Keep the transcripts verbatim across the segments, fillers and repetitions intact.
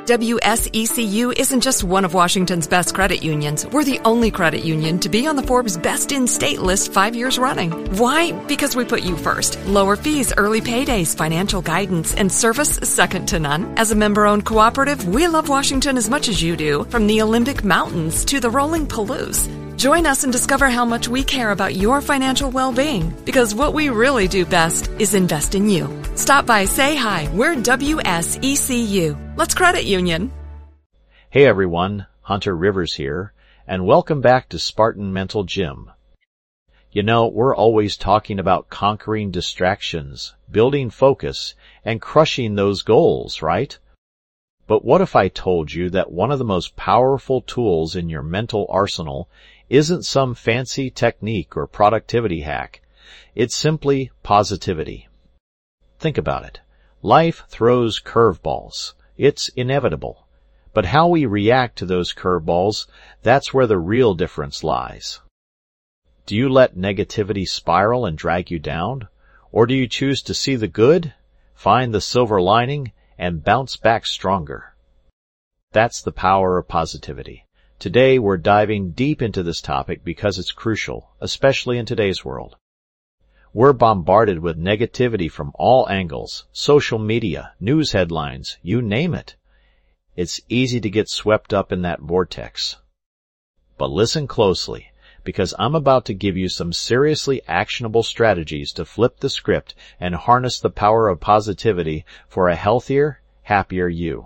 W S E C U isn't just one of Washington's best credit unions. We're the only credit union to be on the Forbes Best in State list five years running. Why? Because we put you first. Lower fees, early paydays, financial guidance, and service second to none. As a member-owned cooperative, we love Washington as much as you do, from the Olympic Mountains to the rolling Palouse. Join us and discover how much we care about your financial well-being, because what we really do best is invest in you. Stop by, say hi. We're W S E C U. Let's credit union. Hey everyone, Hunter Rivers here, and welcome back to Spartan Mental Gym. You know, we're always talking about conquering distractions, building focus, and crushing those goals, right? But what if I told you that one of the most powerful tools in your mental arsenal isn't some fancy technique or productivity hack? It's simply positivity. Think about it. Life throws curveballs. It's inevitable. But how we react to those curveballs, that's where the real difference lies. Do you let negativity spiral and drag you down? Or do you choose to see the good, find the silver lining, and bounce back stronger? That's the power of positivity. Today we're diving deep into this topic because it's crucial, especially in today's world. We're bombarded with negativity from all angles, social media, news headlines, you name it. It's easy to get swept up in that vortex. But listen closely, because I'm about to give you some seriously actionable strategies to flip the script and harness the power of positivity for a healthier, happier you.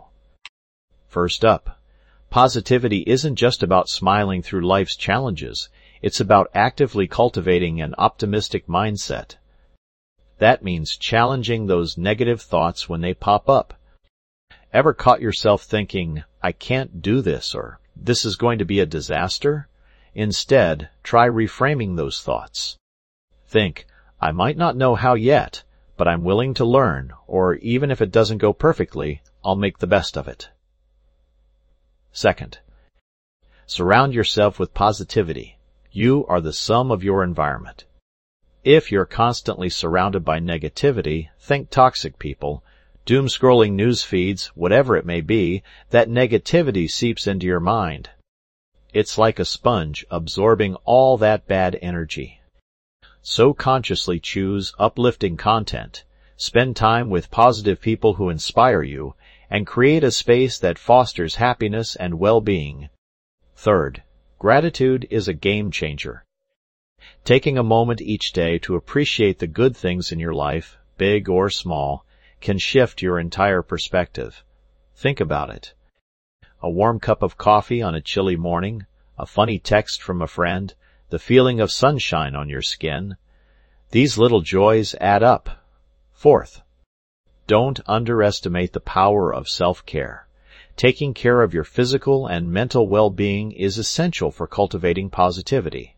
First up, positivity isn't just about smiling through life's challenges. It's about actively cultivating an optimistic mindset. That means challenging those negative thoughts when they pop up. Ever caught yourself thinking, I can't do this, or this is going to be a disaster? Instead, try reframing those thoughts. Think, I might not know how yet, but I'm willing to learn, or even if it doesn't go perfectly, I'll make the best of it. Second, surround yourself with positivity. You are the sum of your environment. If you're constantly surrounded by negativity, think toxic people, doom-scrolling news feeds, whatever it may be, that negativity seeps into your mind. It's like a sponge absorbing all that bad energy. So consciously choose uplifting content, spend time with positive people who inspire you, and create a space that fosters happiness and well-being. Third, gratitude is a game changer. Taking a moment each day to appreciate the good things in your life, big or small, can shift your entire perspective. Think about it. A warm cup of coffee on a chilly morning, a funny text from a friend, the feeling of sunshine on your skin. These little joys add up. Fourth, don't underestimate the power of self-care. Taking care of your physical and mental well-being is essential for cultivating positivity.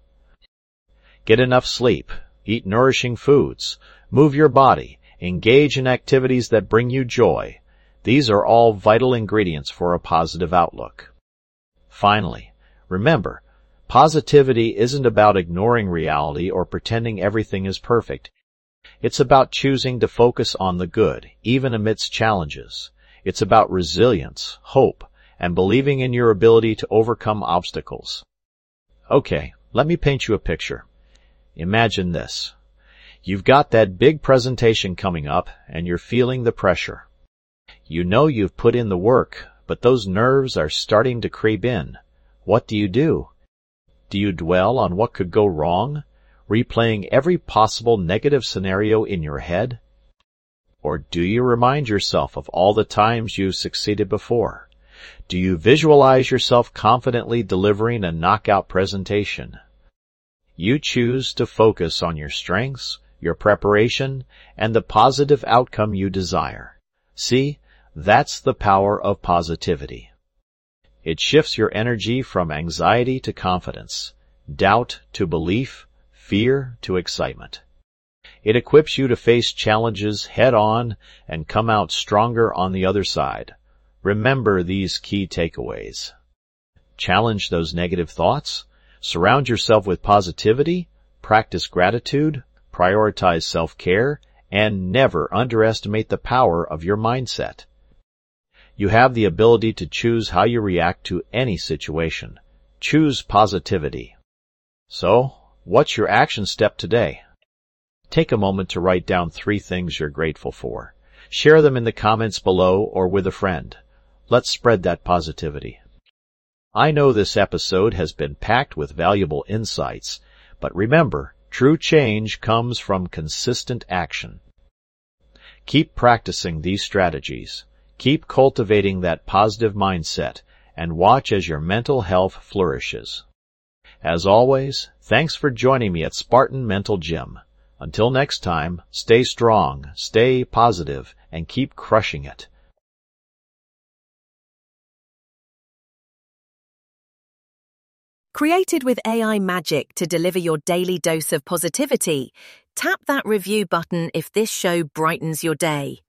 Get enough sleep, eat nourishing foods, move your body, engage in activities that bring you joy. These are all vital ingredients for a positive outlook. Finally, remember, positivity isn't about ignoring reality or pretending everything is perfect. It's about choosing to focus on the good, even amidst challenges. It's about resilience, hope, and believing in your ability to overcome obstacles. Okay, let me paint you a picture. Imagine this. You've got that big presentation coming up, and you're feeling the pressure. You know you've put in the work, but those nerves are starting to creep in. What do you do? Do you dwell on what could go wrong, replaying every possible negative scenario in your head? Or do you remind yourself of all the times you've succeeded before? Do you visualize yourself confidently delivering a knockout presentation? You choose to focus on your strengths, your preparation, and the positive outcome you desire. See, that's the power of positivity. It shifts your energy from anxiety to confidence, doubt to belief, fear to excitement. It equips you to face challenges head-on and come out stronger on the other side. Remember these key takeaways. Challenge those negative thoughts, surround yourself with positivity, practice gratitude, prioritize self-care, and never underestimate the power of your mindset. You have the ability to choose how you react to any situation. Choose positivity. So, what's your action step today? Take a moment to write down three things you're grateful for. Share them in the comments below or with a friend. Let's spread that positivity. I know this episode has been packed with valuable insights, but remember, true change comes from consistent action. Keep practicing these strategies. Keep cultivating that positive mindset, and watch as your mental health flourishes. As always, thanks for joining me at Spartan Mental Gym. Until next time, stay strong, stay positive, and keep crushing it. Created with A I magic to deliver your daily dose of positivity, tap that review button if this show brightens your day.